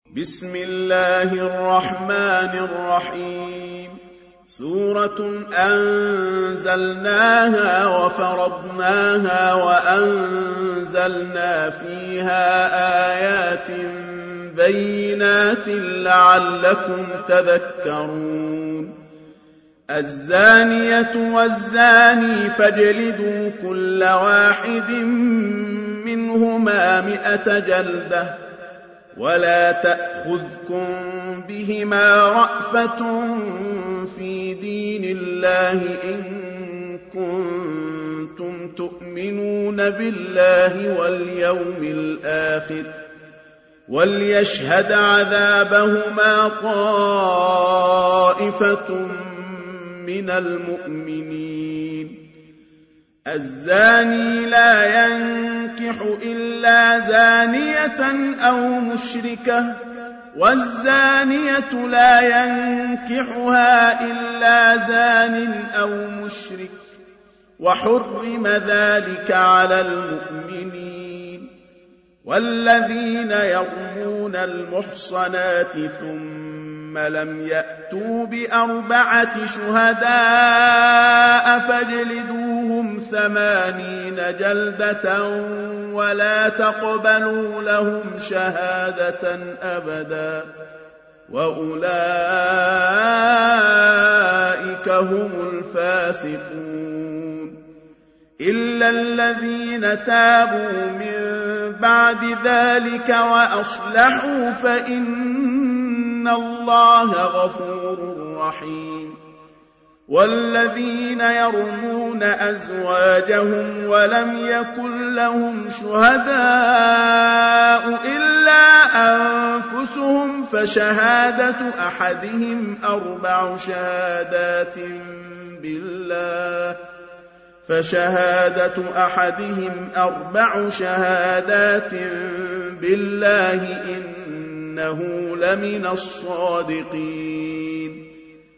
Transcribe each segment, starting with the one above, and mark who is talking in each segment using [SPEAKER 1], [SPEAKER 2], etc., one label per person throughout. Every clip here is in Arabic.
[SPEAKER 1] بسم الله الرحمن الرحيم. سورة أنزلناها وفرضناها وأنزلنا فيها آيات بينات لعلكم تذكرون. الزانية والزاني فاجلدوا كل واحد منهما 100 جلدة ولا تأخذكم بهما رأفة في دين الله إن كنتم تؤمنون بالله واليوم الآخر وليشهد عذابهما طائفة من المؤمنين. الزاني لا ينكح إلا زانية أو مشركة والزانية لا ينكحها إلا زان أو مشرك وحرم ذلك على المؤمنين. والذين يرمون المحصنات ثم لم يأتوا ب4 شهداء فاجلدوهم 80 جلدة ولا تقبلوا لهم شهادة أبدا وأولئك هم الفاسقون. إلا الذين تابوا من بعد ذلك وأصلحوا فإن الله غفور رحيم. والذين يرمون أزواجهم ولم يكن لهم شهداء إلا أنفسهم فشهادة أحدهم 4 شهادات بالله إنه لمن الصادقين.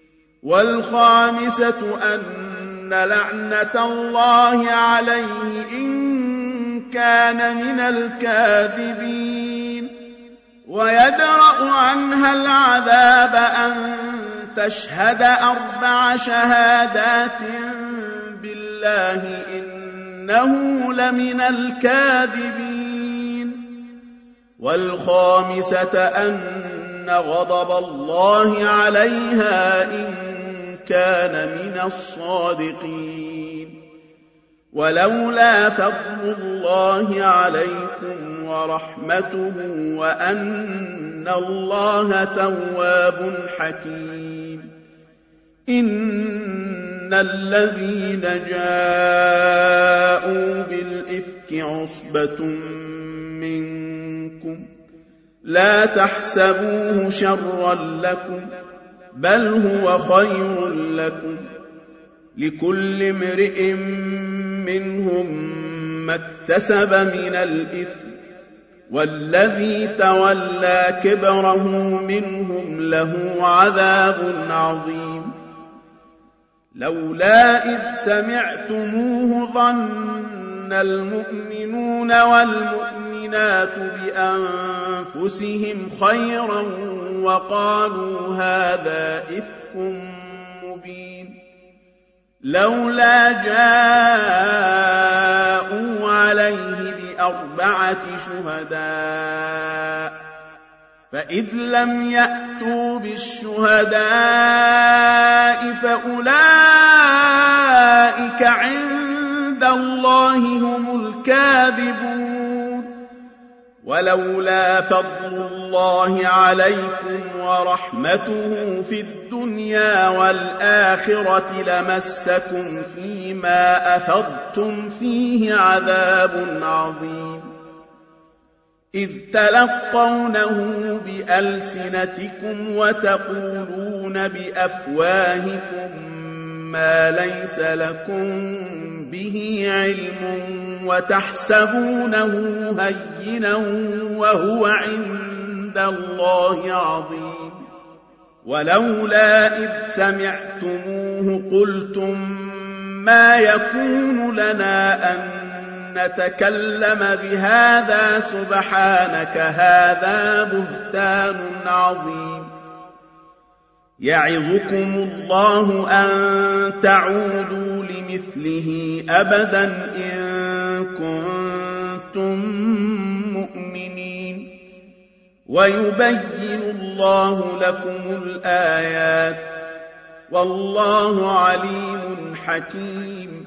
[SPEAKER 1] والخامسة أن لعنة الله عليه إن كان من الكاذبين. ويدرأ عنها العذاب أن تشهد 4 شهادات بالله إنه لمن الكاذبين. والخامسة أن غضب الله عليها إن كان من الصادقين. ولولا فضل الله عليكم ورحمته وأن الله تواب حكيم. إن الذين جاءوا بالإفك عصبة منكم لا تحسبوه شرا لكم بل هو خير لكم. لكل امرئ منهم ما اكتسب من الإثم والذي تولى كبره منهم له عذاب عظيم. لولا إذ سمعتموه ظن المؤمنون والمؤمنات بأنفسهم خيرا وقالوا هذا إفك مبين. لولا جاءوا عليه ب4 شهداء فإذ لم يأتوا بالشهداء فأولئك عند الله هم الكاذبون. ولولا فضل الله عليكم ورحمته في الدنيا والآخرة لمسكم فيما أفضتم فيه عذاب عظيم. إذ تلقونه بألسنتكم وتقولون بأفواهكم ما ليس لكم به علم وتحسبونه هينا وهو عند الله عظيم. ولولا إذ سمعتموه قلتم ما يكون لنا أن نتكلم بهذا سبحانك هذا بهتان عظيم يعظكم الله أن تعودوا لمثله أبدا إن كنتم مؤمنين ويبين الله لكم الآيات والله عليم حكيم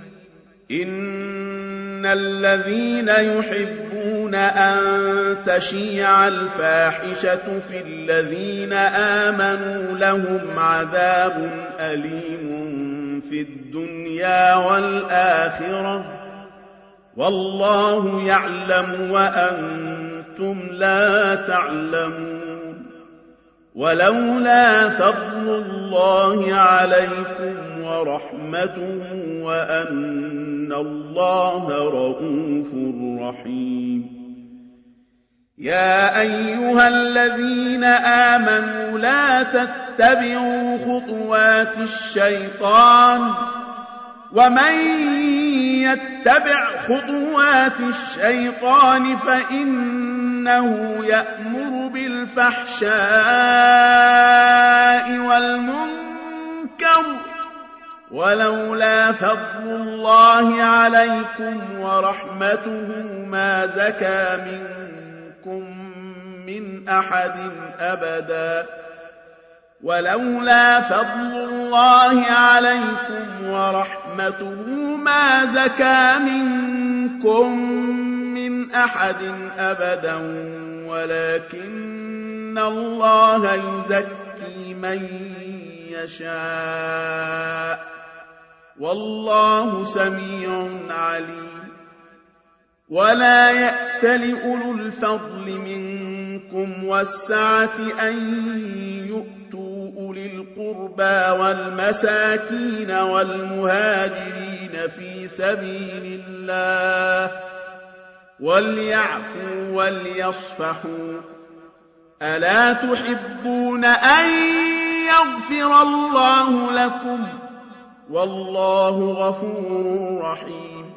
[SPEAKER 1] إن الذين يحبون أن تشيع الفاحشة في الذين آمنوا لهم عذاب أليم في الدنيا والآخرة والله يعلم وأنتم لا تعلمون ولولا فضل الله عليكم ورحمته وأن الله رؤوف رحيم يا أيها الذين آمنوا لا تتبعوا خطوات الشيطان ومن يتبع خطوات الشيطان فإنه يأمر بالفحشاء والمنكر ولولا فضل الله عليكم ورحمته ما زكى منكم من أحد أبدا ولولا فضل الله عليكم ورحمته ما زكى منكم من أحد أبدا ولكن الله يزكي من يشاء والله سميع عليم ولا يأتل أولو الفضل منكم والسعة أن يؤتوا أولي القربى والمساكين والمهاجرين في سبيل الله وليعفوا وليصفحوا ألا تحبون أن يغفر الله لكم والله غفور رحيم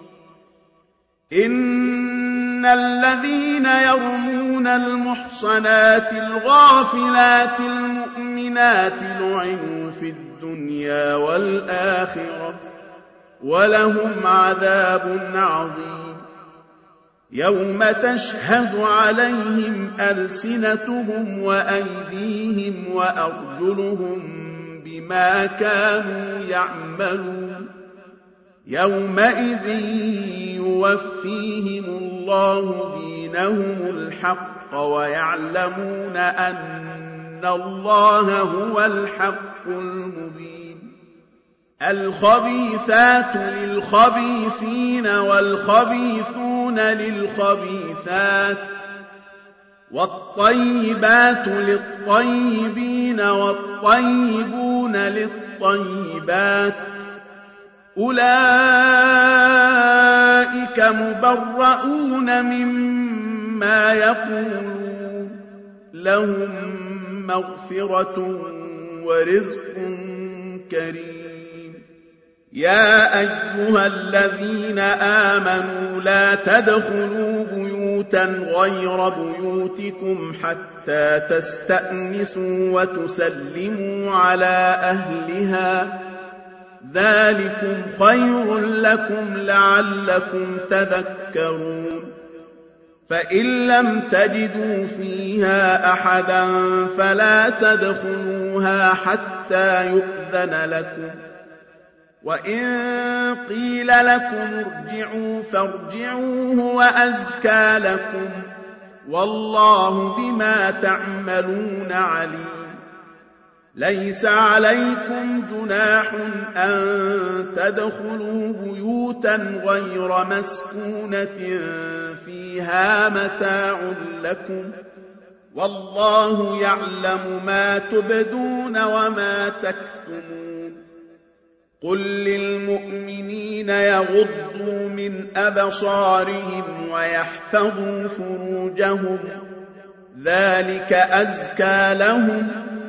[SPEAKER 1] إن الذين يرمون المحصنات الغافلات المؤمنات لعنوا في الدنيا والآخرة ولهم عذاب عظيم يوم تشهد عليهم ألسنتهم وأيديهم وأرجلهم بما كانوا يعملون يومئذ يوفيهم الله دينهم الحق ويعلمون أن الله هو الحق المبين الخبيثات للخبيثين والخبيثون للخبيثات والطيبات للطيبين والطيبون للطيبات أولئك مبرؤون مما يقولون لهم مغفرة ورزق كريم يا أيها الذين آمنوا لا تدخلوا بيوتا غير بيوتكم حتى تستأنسوا وتسلموا على أهلها ذلكم خير لكم لعلكم تذكرون فإن لم تجدوا فيها أحدا فلا تدخلوها حتى يؤذن لكم وإن قيل لكم ارجعوا فارجعوا هو أزكى لكم والله بما تعملون عليم ليس عليكم جناح أن تدخلوا بيوتا غير مسكونة فيها متاع لكم والله يعلم ما تبدون وما تكتمون قل للمؤمنين يغضوا من أبصارهم ويحفظوا فروجهم ذلك أزكى لهم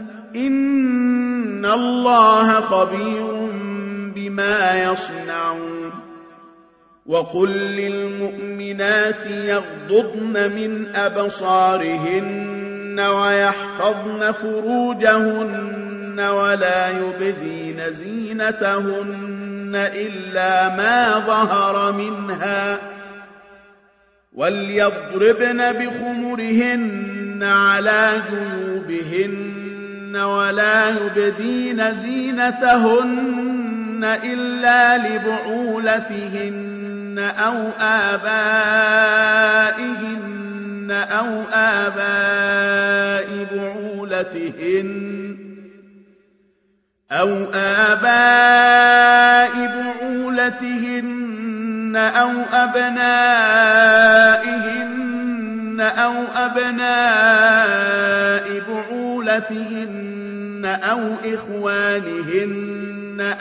[SPEAKER 1] إن الله خبير بما يصنعون وقل للمؤمنات يغضضن من أبصارهن ويحفظن فروجهن ولا يبدين زينتهن إلا ما ظهر منها وليضربن بخمرهن على جيوبهن ولا يبدين زينتهن إلا لبعولتهن أو آبائهن أو آباء بعولتهن أو أبنائهن أو أبناء بعولتهن أو إخوانهن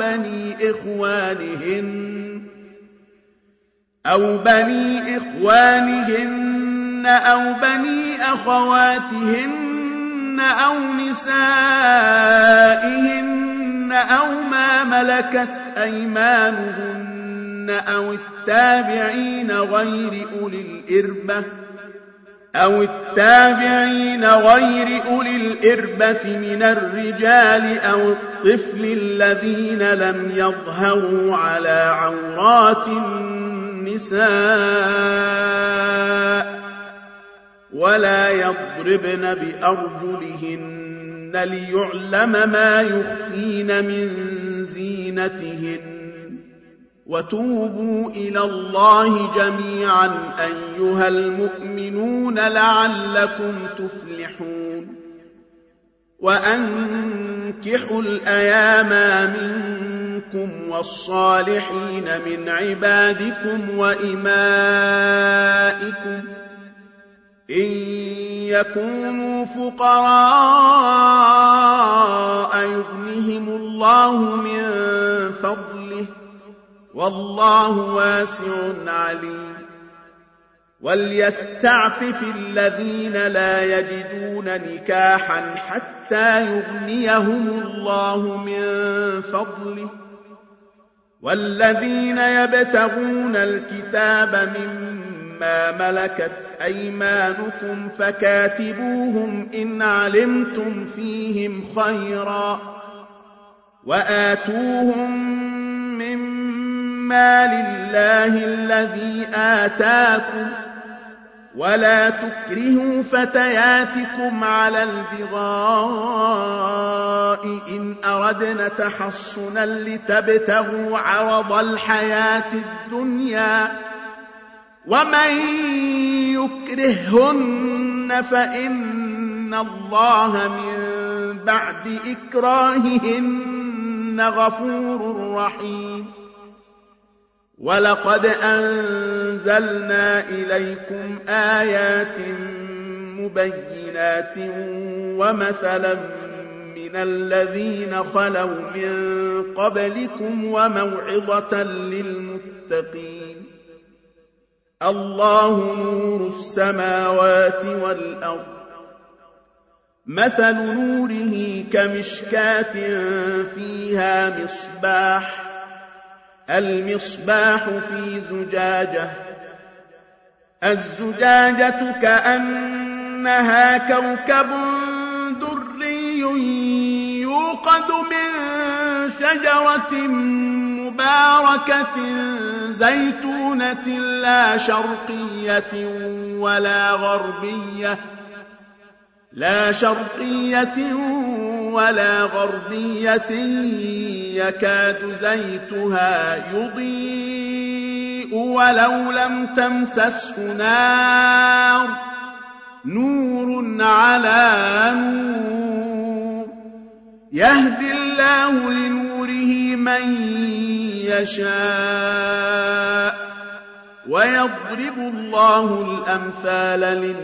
[SPEAKER 1] أو بني إخوانهن أو بني أخواتهن أو نسائهن أو ما ملكت أيمانهن أو التابعين غير أولي الإربة من الرجال أو الطفل الذين لم يظهروا على عورات النساء ولا يضربن بأرجلهن ليعلم ما يخفين من زينتهن وتوبوا إلى الله جميعا أيها المؤمنون لعلكم تفلحون وأنكحوا الأيام منكم والصالحين من عبادكم وإمائكم إن يكونوا فقراء يغنهم الله من فضله والله واسع عليم وليستعفف الذين لا يجدون نكاحا حتى يغنيهم الله من فضله والذين يبتغون الكتاب مما ملكت أيمانكم فكاتبوهم إن علمتم فيهم خيرا وآتوهم مما لله الذي آتاكم ولا تكرهوا فتياتكم على البغاء إن أردنا تحصنا لتبتغوا عرض الحياة الدنيا ومن يكرههن فإن الله من بعد إكراههن غفور رحيم ولقد أنزلنا إليكم آيات مبينات ومثلا من الذين خلوا من قبلكم وموعظة للمتقين الله نور السماوات والأرض مثل نوره كمشكاة فيها مصباح المصباح في زجاجة الزجاجة كأنها كوكب دري يوقد من شجرة مباركة زيتونة لا شرقية ولا غربية يكاد زيتها يضيء ولو لم تمسسه نار نور على نور يهدي الله لنوره من يشاء ويضرب الله الأمثال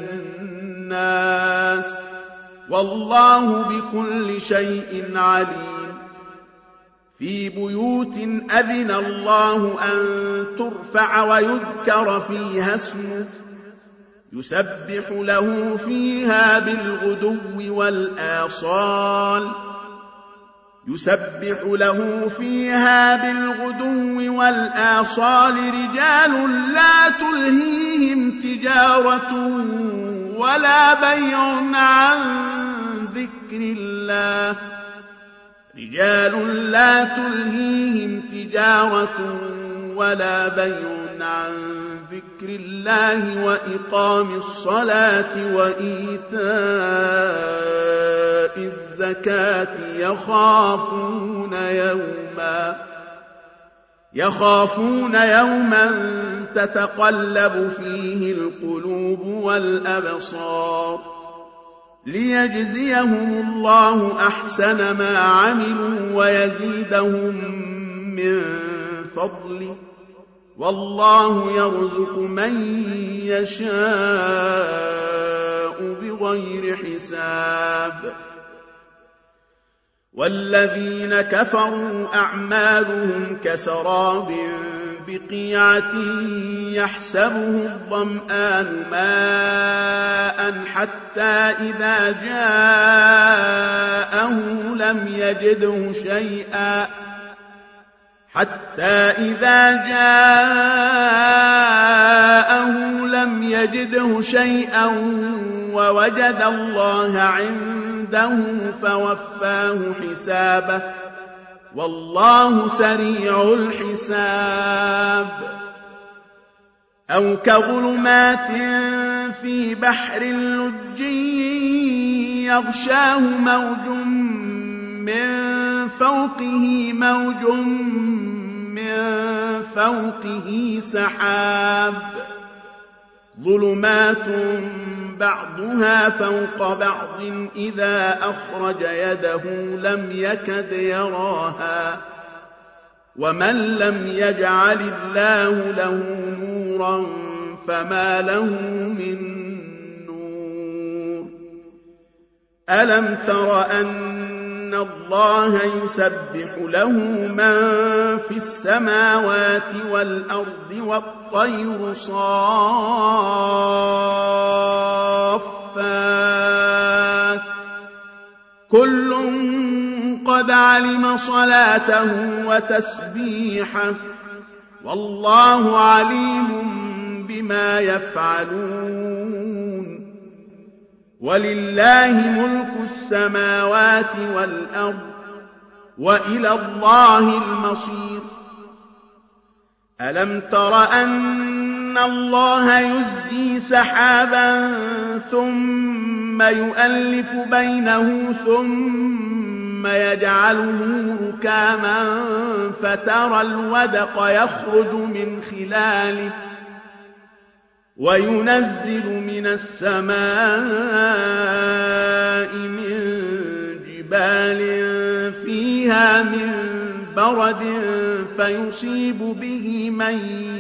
[SPEAKER 1] للناس والله بكل شيء عليم في بيوت أذن الله أن ترفع ويذكر فيها اسمه يسبح له فيها بالغدو والآصال يسبح له فيها بالغدو والآصال رجال لا تلهيهم تجارة ولا بيع عن ذكر الله ولا بيع عن ذكر الله وإقام الصلاة وإيتاء الزكاة يخافون يوما تتقلب فيه القلوب والأبصار ليجزيهم الله أحسن ما عملوا ويزيدهم من فضله والله يرزق من يشاء بغير حساب والذين كفروا أعمالهم كسراب بقيعة يحسبه الظمآن ماء حتى إذا جاءه لم يجده شيئا ووجد الله عنده فوفاه حسابه والله سريع الحساب أو كظلمات في بحر لجي يغشاه موج من فوقه سحاب ظلمات بعضها فوق بعض إذا أخرج يده لم يكد يراها ومن لم يجعل الله له نورا فما له من نور ألم تر أن الله يسبح له من في السماوات والأرض والطير صافات كل قد علم صلاته وتسبيحه والله عليم بما يفعلون ولله ملك السماوات والأرض وإلى الله المصير ألم تر أن الله يزجي سحابا ثم يؤلف بينه ثم يجعله ركاما فترى الودق يخرج من خلاله وينزل من السماء من جبال فيها من برد فيصيب به من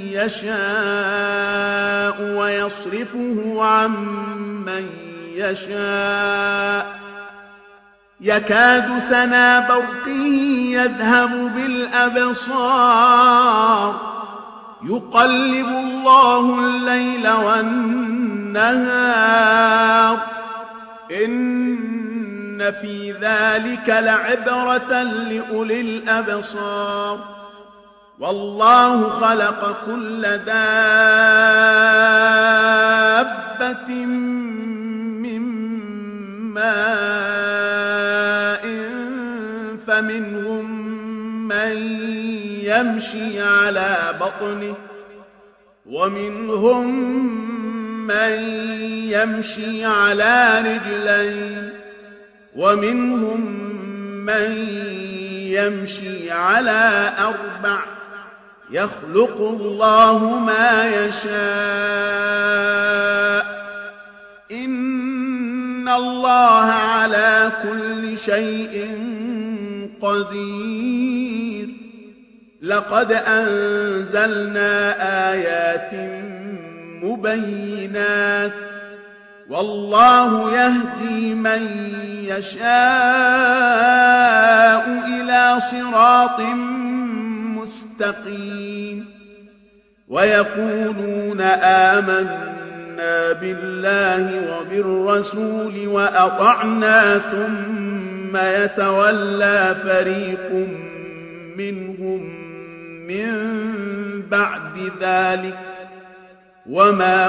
[SPEAKER 1] يشاء ويصرفه عن من يشاء يكاد سنا برقه يذهب بالأبصار يقلب الله الليل والنهار إن في ذلك لعبرة لأولي الأبصار والله خلق كل دابة من ماء فمنهم من يمشي على بطنه ومنهم من يمشي على رجلين ومنهم من يمشي على أربع يخلق الله ما يشاء إن الله على كل شيء قدير لقد أنزلنا آيات مبينات والله يهدي من يشاء إلى صراط مستقيم ويقولون آمنا بالله وبالرسول وأطعنا ثم ثم يتولى فريق منهم من بعد ذلك وما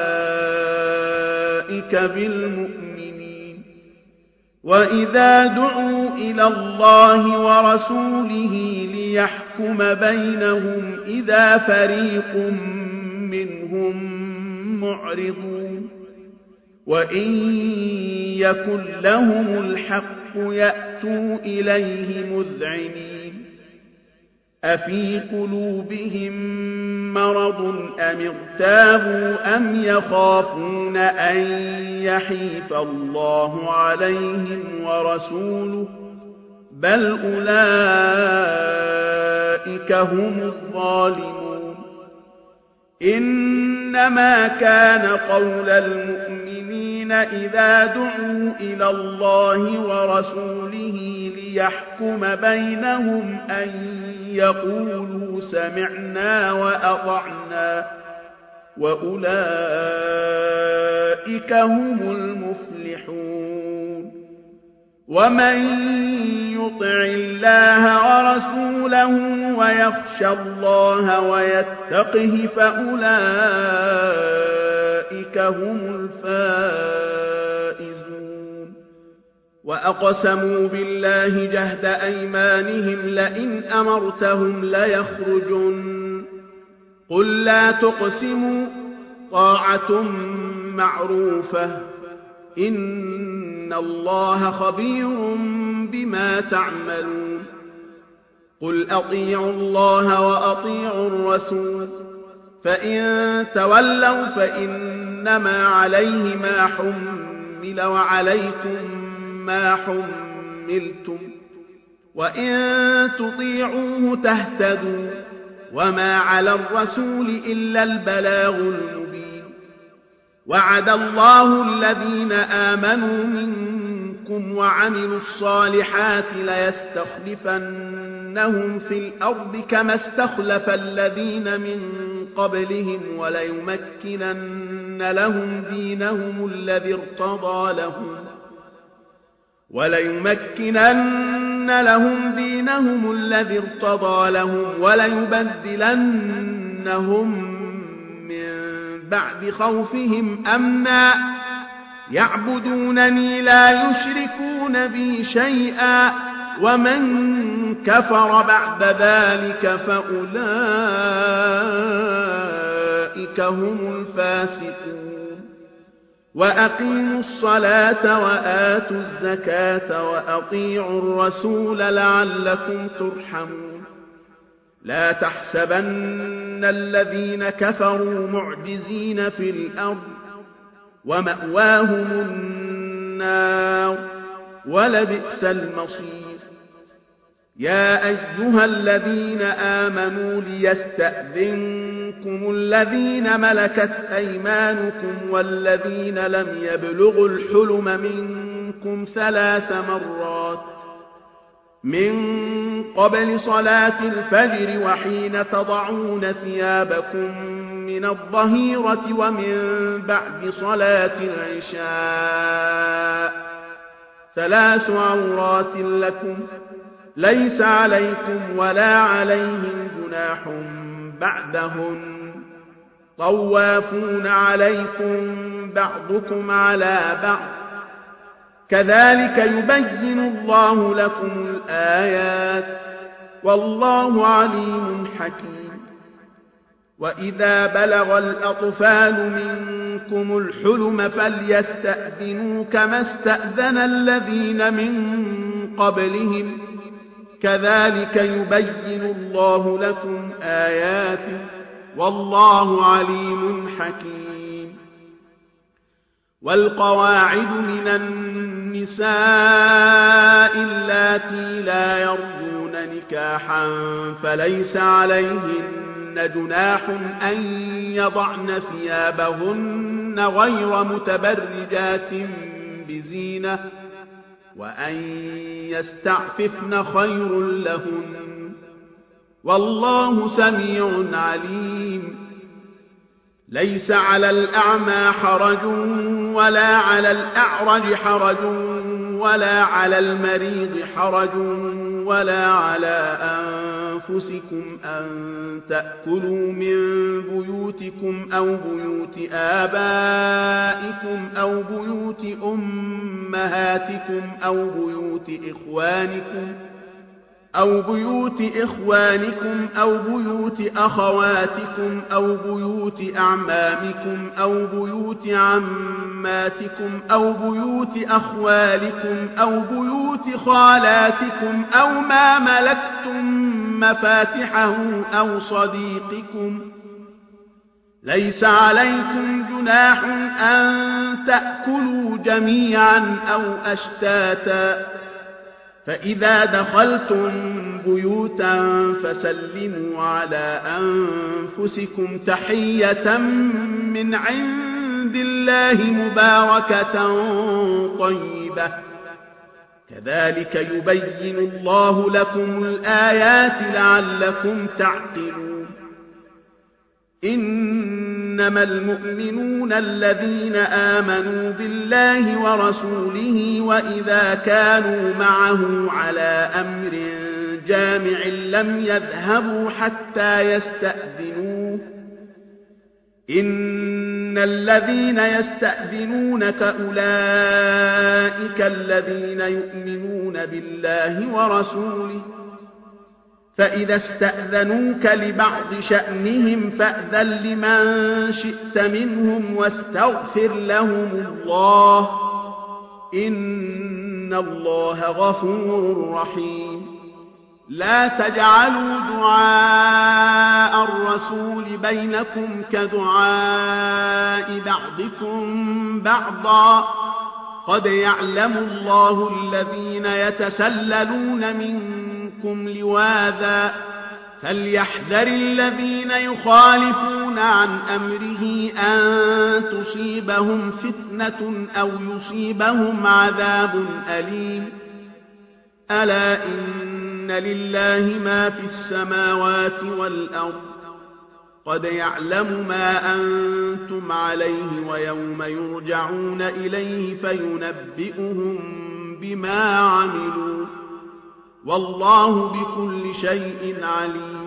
[SPEAKER 1] أولئك بالمؤمنين. وإذا دعوا إلى الله ورسوله ليحكم بينهم إذا فريق منهم معرضون. وإن يكن لهم الحق يأتوا إليه مذعنين. أفي قلوبهم مرض أم ارتابوا أم يخافون أن يحيف الله عليهم ورسوله بل أولئك هم الظالمون. إنما كان قول المؤمنين إذا دعوا إلى الله ورسوله ليحكم بينهم أن يقولوا سمعنا وأطعنا وأولئك هم المفلحون. ومن يطع الله ورسوله ويخشى الله ويتقه فأولئك هم الفائزون. وأقسموا بالله جهد أيمانهم لئن أمرتهم ليخرجن قل لا تقسموا طاعة معروفة إن الله خبير بما تعملون. قل أطيعوا الله وأطيعوا الرسول فإن تولوا فإنما عليه ما حمل وعليكم ما حملتم وإن تطيعوه تهتدوا وما على الرسول إلا البلاغ المبين. وعد الله الذين آمنوا منكم وعملوا الصالحات ليستخلفنهم في الأرض كما استخلف الذين من قبلهم وليمكنن لهم دينهم الذي ارتضى لهم وليبدلنهم من بعد خوفهم أمنا يعبدونني لا يشركون بي شيئا ومن كفر بعد ذلك فأولئك هم الفاسقون. وأقيموا الصلاة وآتوا الزكاة وأطيعوا الرسول لعلكم ترحمون. لا تحسبن الذين كفروا معجزين في الأرض ومأواهم النار ولبئس المصير. يا أيها الذين آمنوا ليستأذنكم الذين ملكت أيمانكم والذين لم يبلغوا الحلم منكم 3 مرات من قبل صلاة الفجر وحين تضعون ثيابكم من الظهيرة ومن بعد صلاة العشاء 3 عورات لكم ليس عليكم ولا عليهم جناح بعدهن طوافون عليكم بعضكم على بعض كذلك يبين الله لكم الآيات والله عليم حكيم. وإذا بلغ الأطفال منكم الحلم فليستأذنوا كما استأذن الذين من قبلهم كذلك يبين الله لكم آياته والله عليم حكيم. والقواعد من النساء اللاتي لا يرجون نكاحا فليس عليهن جناح أن يضعن ثيابهن غير متبرجات بزينة وأن يستعففن خير لهن والله سميع عليم. ليس على الأعمى حرج ولا على الأعرج حرج ولا على المريض حرج ولا على أنفسكم أن تأكلوا من بيوتكم أو بيوت آبائكم أو بيوت أمهاتكم أو بيوت إخوانكم أو بيوت أخواتكم أو بيوت أعمامكم أو بيوت عماتكم أو بيوت أخوالكم أو بيوت خالاتكم أو ما ملكتم مفاتحه أو صديقكم. ليس عليكم جناح أن تأكلوا جميعا أو أشتاتا، فإذا دخلتم بيوتا فسلموا على أنفسكم تحية من عند الله مباركة طيبة، كذلك يبين الله لكم الآيات لعلكم تعقلون. إنما المؤمنون الذين آمنوا بالله ورسوله وإذا كانوا معه على أمر جامع لم يذهبوا حتى يستأذنوه. إن الذين يستأذنونك أولئك الذين يؤمنون بالله ورسوله، فإذا استأذنوك لبعض شأنهم فأذن لمن شئت منهم واستغفر لهم الله، إن الله غفور رحيم. لا تجعلوا دعاء الرسول بينكم كدعاء بعضكم بعضا، قد يعلم الله الذين يتسللون منكم لواذا، فليحذر الذين يخالفون عن أمره أن تصيبهم فتنة أو يصيبهم عذاب أليم. ألا إن لله ما في السماوات والأرض، قد يعلم ما أنتم عليه ويوم يرجعون إليه فينبئهم بما عملوا، والله بكل شيء عليم.